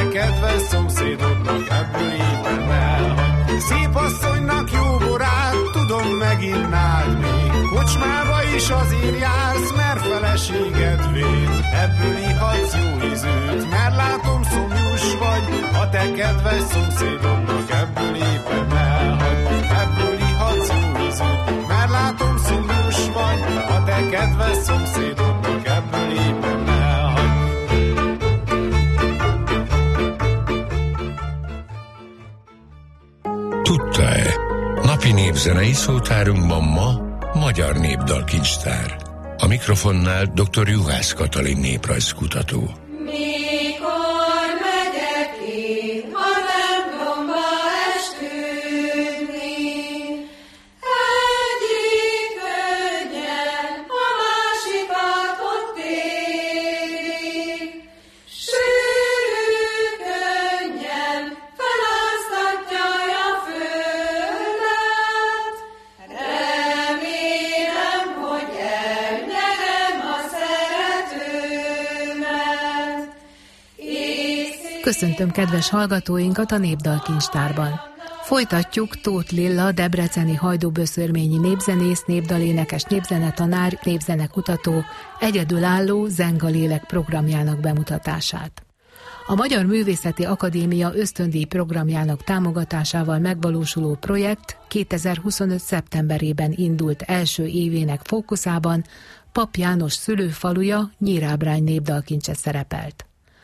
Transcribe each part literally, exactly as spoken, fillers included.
te kedves szomszédodnak ebből éppen elhagy. Szép asszonynak jó borát, tudom meginnád még, kocsmába is azért jársz, mert feleséged véd. Ebből ihatsz jó ízűt, mert látom szomjús vagy, a te kedves szomszédodnak ebből éppen elhagy. Ebből ihatsz jó ízűt, mert látom szomjús vagy, a te kedves szomszédodnak ebből éppen elhagy. Tudta-e? Napi népzenei szótárunkban ma magyar népdalkincstár. A mikrofonnál dr. Juhász Katalin néprajzkutató. Köszöntöm kedves hallgatóinkat a Népdalkincstárban. Folytatjuk Tóth Lilla, debreceni hajdúböszörményi népzenész, népdalénekes, népzenetanár, népzenekutató, egyedülálló Zengalélek programjának bemutatását. A Magyar Művészeti Akadémia ösztöndíj programjának támogatásával megvalósuló projekt kétezer-huszonöt. szeptemberében indult első évének fókuszában Pap János szülőfaluja, Nyírábrány népdalkincse szerepelt.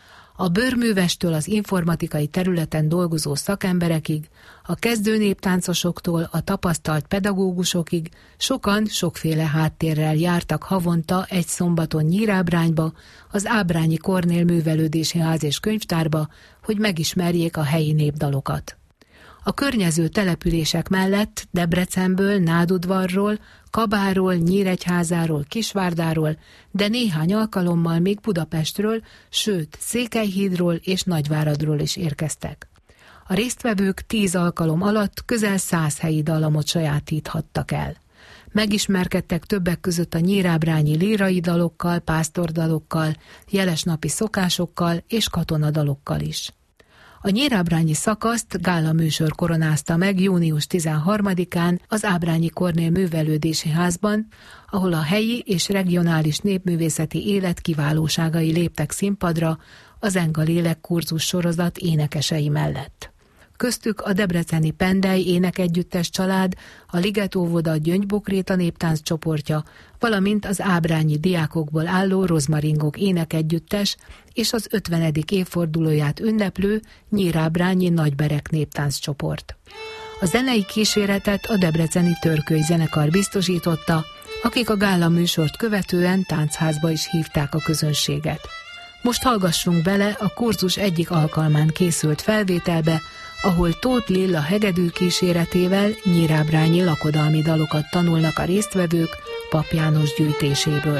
A bőrművestől az informatikai területen dolgozó szakemberekig, a kezdő néptáncosoktól a tapasztalt pedagógusokig sokan sokféle háttérrel jártak havonta egy szombaton Nyírábrányba, az Ábrányi Kornél Művelődési Ház és Könyvtárba, hogy megismerjék a helyi népdalokat. A környező települések mellett Debrecenből, Nádudvarról, Kabáról, Nyíregyházáról, Kisvárdáról, de néhány alkalommal még Budapestről, sőt Székelyhídról és Nagyváradról is érkeztek. A résztvevők tíz alkalom alatt közel száz helyi dallamot sajátíthattak el. Megismerkedtek többek között a nyírábrányi lírai dalokkal, pásztordalokkal, jelesnapi szokásokkal és katonadalokkal is. A nyírábrányi szakaszt gála műsor koronázta meg június tizenharmadikán az Ábrányi Kornél Művelődési Házban, ahol a helyi és regionális népművészeti élet kiválóságai léptek színpadra a Zengalélek kurzus sorozat énekesei mellett. Köztük a debreceni Pendely énekegyüttes család, a Liget óvoda Gyöngybokréta néptánc csoportja, valamint az ábrányi diákokból álló Rozmaringok énekegyüttes és az ötvenedik évfordulóját ünneplő Nyírábrányi Nagyberek néptánc csoport. A zenei kíséretet a debreceni Törköly zenekar biztosította, akik a gála műsort követően táncházba is hívták a közönséget. Most hallgassunk bele a kurzus egyik alkalmán készült felvételbe, ahol Tóth Lilla hegedű kíséretével nyírábrányi lakodalmi dalokat tanulnak a résztvevők Pap János gyűjtéséből.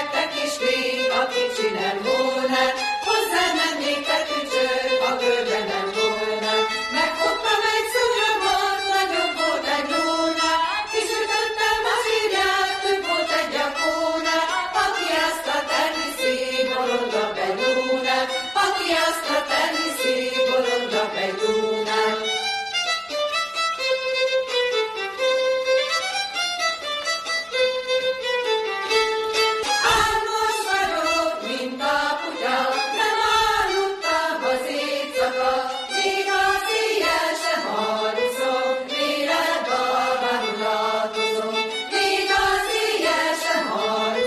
Kicsi nem volna, hozzá mennék te tücsök a körben.